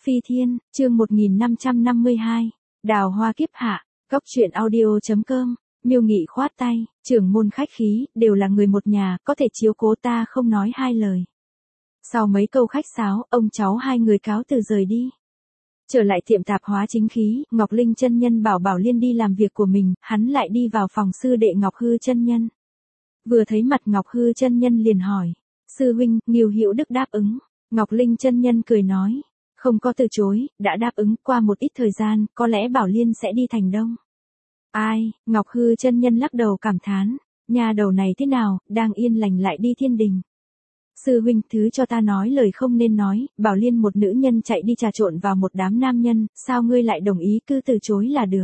Phi Thiên, chương 1552, Đào hoa kiếp hạ, Góc truyện audio.com, Miêu Nghị khoát tay, trưởng môn khách khí, đều là người một nhà, có thể chiếu cố ta không nói hai lời. Sau mấy câu khách sáo, ông cháu hai người cáo từ rời đi. Trở lại tiệm tạp hóa chính khí, Ngọc Linh chân nhân bảo Bảo Liên đi làm việc của mình, hắn lại đi vào phòng sư đệ Ngọc Hư chân nhân. Vừa thấy mặt Ngọc Hư chân nhân liền hỏi, sư huynh, Ngưu Hữu Đức đáp ứng. Ngọc Linh chân nhân cười nói, không có từ chối, đã đáp ứng, qua một ít thời gian, có lẽ Bảo Liên sẽ đi thành Đông. Ai, Ngọc Hư chân nhân lắc đầu cảm thán, nhà đầu này thế nào, đang yên lành lại đi thiên đình. Sư huynh, thứ cho ta nói lời không nên nói, Bảo Liên một nữ nhân chạy đi trà trộn vào một đám nam nhân, sao ngươi lại đồng ý cứ từ chối là được.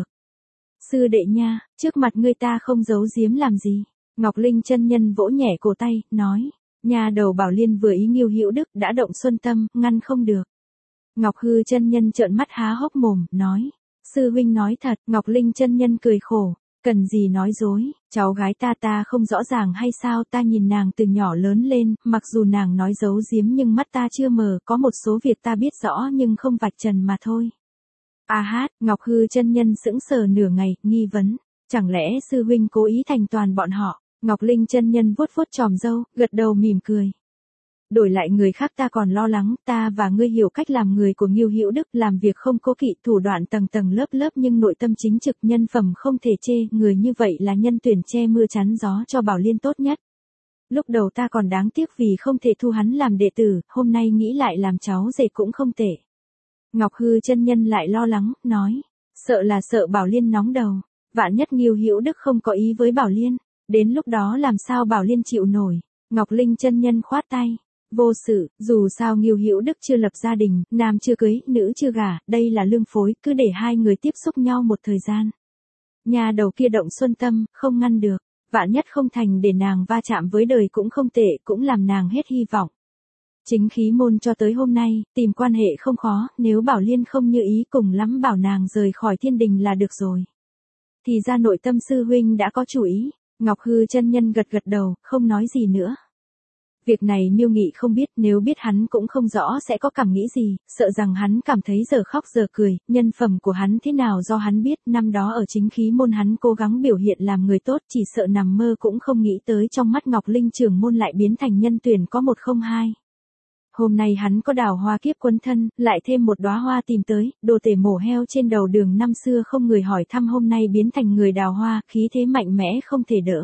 Sư đệ nha, trước mặt ngươi ta không giấu giếm làm gì. Ngọc Linh chân nhân vỗ nhẹ cổ tay, nói, nhà đầu Bảo Liên vừa ý Ngưu Hữu Đức đã động xuân tâm, ngăn không được. Ngọc Hư chân nhân trợn mắt há hốc mồm, nói, sư huynh nói thật. Ngọc Linh chân nhân cười khổ, cần gì nói dối, cháu gái ta không rõ ràng hay sao, ta nhìn nàng từ nhỏ lớn lên, mặc dù nàng nói giấu giếm nhưng mắt ta chưa mờ, có một số việc ta biết rõ nhưng không vạch trần mà thôi. A hát, Ngọc Hư chân nhân sững sờ nửa ngày, nghi vấn, chẳng lẽ sư huynh cố ý thành toàn bọn họ. Ngọc Linh chân nhân vuốt vuốt chòm râu, gật đầu mỉm cười. Đổi lại người khác ta còn lo lắng, ta và ngươi hiểu cách làm người của Ngưu Hữu Đức, làm việc không cố kỵ, thủ đoạn tầng tầng lớp lớp nhưng nội tâm chính trực, nhân phẩm không thể chê, người như vậy là nhân tuyển che mưa chắn gió cho Bảo Liên tốt nhất. Lúc đầu ta còn đáng tiếc vì không thể thu hắn làm đệ tử, hôm nay nghĩ lại làm cháu rể cũng không tệ. Ngọc Hư chân nhân lại lo lắng, nói, sợ là sợ Bảo Liên nóng đầu, vạn nhất Ngưu Hữu Đức không có ý với Bảo Liên, đến lúc đó làm sao Bảo Liên chịu nổi. Ngọc Linh chân nhân khoát tay, vô sự, dù sao Ngưu Hữu Đức chưa lập gia đình, nam chưa cưới, nữ chưa gả, đây là lương phối, cứ để hai người tiếp xúc nhau một thời gian. Nhà đầu kia động xuân tâm, không ngăn được, vạn nhất không thành để nàng va chạm với đời cũng không tệ, cũng làm nàng hết hy vọng. Chính khí môn cho tới hôm nay, tìm quan hệ không khó, nếu Bảo Liên không như ý cùng lắm bảo nàng rời khỏi thiên đình là được rồi. Thì ra nội tâm sư huynh đã có chủ ý. Ngọc Hư chân nhân gật gật đầu, không nói gì nữa. Việc này Miêu Nghị không biết, nếu biết hắn cũng không rõ sẽ có cảm nghĩ gì, sợ rằng hắn cảm thấy giờ khóc giờ cười, nhân phẩm của hắn thế nào do hắn biết, năm đó ở chính khí môn hắn cố gắng biểu hiện làm người tốt, chỉ sợ nằm mơ cũng không nghĩ tới trong mắt Ngọc Linh trưởng môn lại biến thành nhân tuyển có 102. Hôm nay hắn có đào hoa kiếp quấn thân, lại thêm một đóa hoa tìm tới, đồ tể mổ heo trên đầu đường năm xưa không người hỏi thăm hôm nay biến thành người đào hoa, khí thế mạnh mẽ không thể đỡ.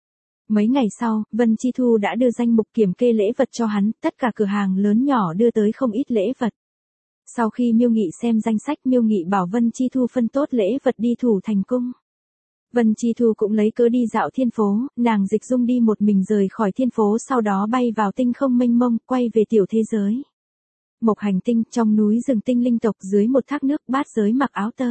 Mấy ngày sau, Vân Chi Thu đã đưa danh mục kiểm kê lễ vật cho hắn, tất cả cửa hàng lớn nhỏ đưa tới không ít lễ vật. Sau khi Miêu Nghị xem danh sách, Miêu Nghị bảo Vân Chi Thu phân tốt lễ vật đi thủ thành cung. Vân Chi Thu cũng lấy cớ đi dạo thiên phố, nàng dịch dung đi một mình rời khỏi thiên phố, sau đó bay vào tinh không mênh mông, quay về tiểu thế giới. Mộc hành tinh, trong núi rừng tinh linh tộc, dưới một thác nước, Bát Giới mặc áo tơ.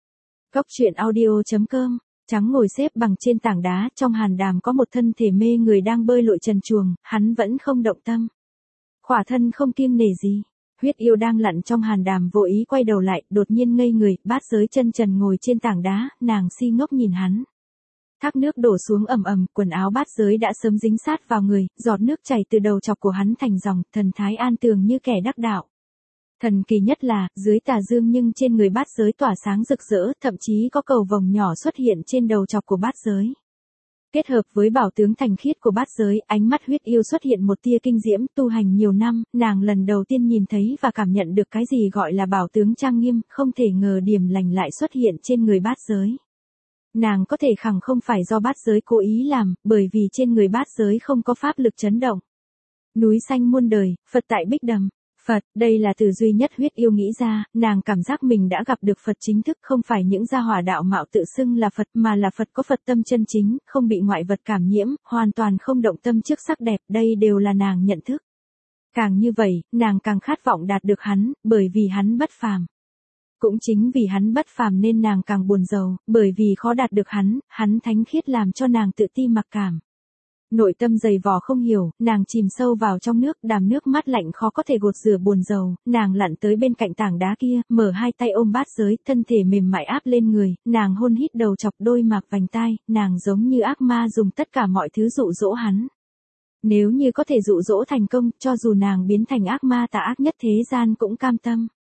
Góc truyện audio.com, trắng ngồi xếp bằng trên tảng đá, trong hàn đàm có một thân thể mê người đang bơi lội trần truồng, hắn vẫn không động tâm. Khỏa thân không kiêng nể gì. Huyết Yêu đang lặn trong hàn đàm vô ý quay đầu lại, đột nhiên ngây người, Bát Giới chân trần ngồi trên tảng đá, nàng si ngốc nhìn hắn. Thác nước đổ xuống ầm ầm, quần áo Bát Giới đã sớm dính sát vào người, giọt nước chảy từ đầu chọc của hắn thành dòng, thần thái an tường như kẻ đắc đạo. Thần kỳ nhất là, dưới tà dương nhưng trên người Bát Giới tỏa sáng rực rỡ, thậm chí có cầu vồng nhỏ xuất hiện trên đầu chọc của Bát Giới. Kết hợp với bảo tướng thành khiết của Bát Giới, ánh mắt Huyết Yêu xuất hiện một tia kinh diễm, tu hành nhiều năm, nàng lần đầu tiên nhìn thấy và cảm nhận được cái gì gọi là bảo tướng trang nghiêm, không thể ngờ điểm lành lại xuất hiện trên người Bát Giới. Nàng có thể khẳng không phải do Bát Giới cố ý làm, bởi vì trên người Bát Giới không có pháp lực chấn động. Núi xanh muôn đời, Phật tại Bích Đầm. Phật, đây là từ duy nhất Huyết Yêu nghĩ ra, nàng cảm giác mình đã gặp được Phật chính thức, không phải những gia hỏa đạo mạo tự xưng là Phật, mà là Phật có Phật tâm chân chính, không bị ngoại vật cảm nhiễm, hoàn toàn không động tâm trước sắc đẹp, đây đều là nàng nhận thức. Càng như vậy, nàng càng khát vọng đạt được hắn, bởi vì hắn bất phàm. Cũng chính vì hắn bất phàm nên nàng càng buồn rầu, bởi vì khó đạt được hắn thánh khiết làm cho nàng tự ti mặc cảm. Nội tâm dày vò không hiểu, nàng chìm sâu vào trong nước, đàm nước mát lạnh khó có thể gột rửa buồn rầu, nàng lặn tới bên cạnh tảng đá kia, mở hai tay ôm Bát Giới, thân thể mềm mại áp lên người, nàng hôn hít đầu chọc đôi mạc vành tai, nàng giống như ác ma dùng tất cả mọi thứ dụ dỗ hắn. Nếu như có thể dụ dỗ thành công, cho dù nàng biến thành ác ma tà ác nhất thế gian cũng cam tâm.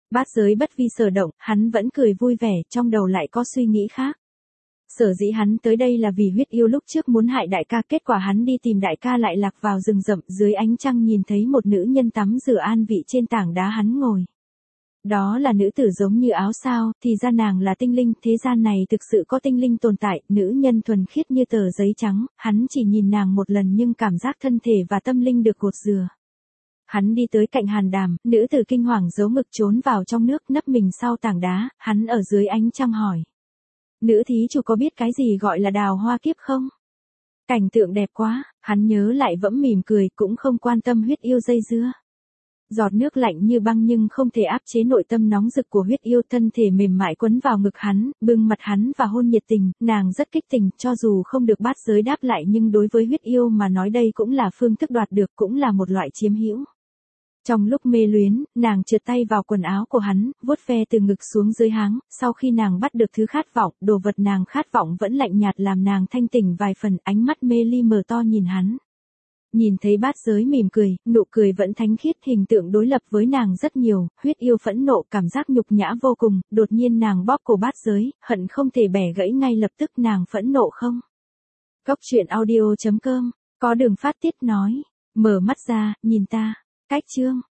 Bát Giới bất vi sở động, hắn vẫn cười vui vẻ, trong đầu lại có suy nghĩ khác. Sở dĩ hắn tới đây là vì huyết yêu lúc trước muốn hại đại ca, kết quả hắn đi tìm đại ca lại lạc vào rừng rậm, dưới ánh trăng nhìn thấy một nữ nhân tắm rửa an vị trên tảng đá hắn ngồi. Đó là nữ tử giống như áo sao, thì ra nàng là tinh linh, thế gian này thực sự có tinh linh tồn tại, nữ nhân thuần khiết như tờ giấy trắng, hắn chỉ nhìn nàng một lần nhưng cảm giác thân thể và tâm linh được gột rửa. Hắn đi tới cạnh hàn đàm, nữ tử kinh hoàng giấu ngực trốn vào trong nước nấp mình sau tảng đá, hắn ở dưới ánh trăng hỏi. Nữ thí chủ có biết cái gì gọi là đào hoa kiếp không? Cảnh tượng đẹp quá, hắn nhớ lại vẫm mỉm cười cũng không quan tâm huyết yêu dây dưa. Giọt nước lạnh như băng nhưng không thể áp chế nội tâm nóng rực của huyết yêu, thân thể mềm mại quấn vào ngực hắn, bưng mặt hắn và hôn nhiệt tình, nàng rất kích tình, cho dù không được Bát Giới đáp lại nhưng đối với huyết yêu mà nói đây cũng là phương thức đoạt được, cũng là một loại chiếm hữu. Trong lúc mê luyến, nàng trượt tay vào quần áo của hắn, vuốt ve từ ngực xuống dưới háng, sau khi nàng bắt được thứ khát vọng, đồ vật nàng khát vọng vẫn lạnh nhạt làm nàng thanh tỉnh vài phần, ánh mắt mê ly mờ to nhìn hắn. Nhìn thấy Bát Giới mỉm cười, nụ cười vẫn thánh khiết, hình tượng đối lập với nàng rất nhiều, huyết yêu phẫn nộ, cảm giác nhục nhã vô cùng, đột nhiên nàng bóp cổ Bát Giới, hận không thể bẻ gãy ngay lập tức, nàng phẫn nộ không? Cốc truyện audio.com, có đường phát tiết nói, mở mắt ra, nhìn ta, cách chương.